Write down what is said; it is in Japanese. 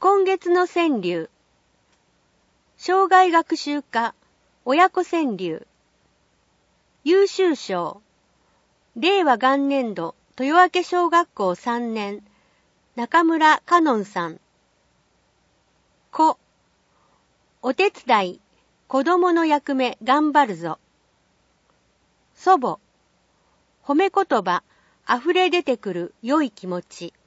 今月の川柳。生涯学習家、親子川柳。優秀賞。令和元年度、豊明小学校3年、中村かのんさん。子。お手伝い、子供の役目頑張るぞ。祖母。褒め言葉、溢れ出てくる良い気持ち。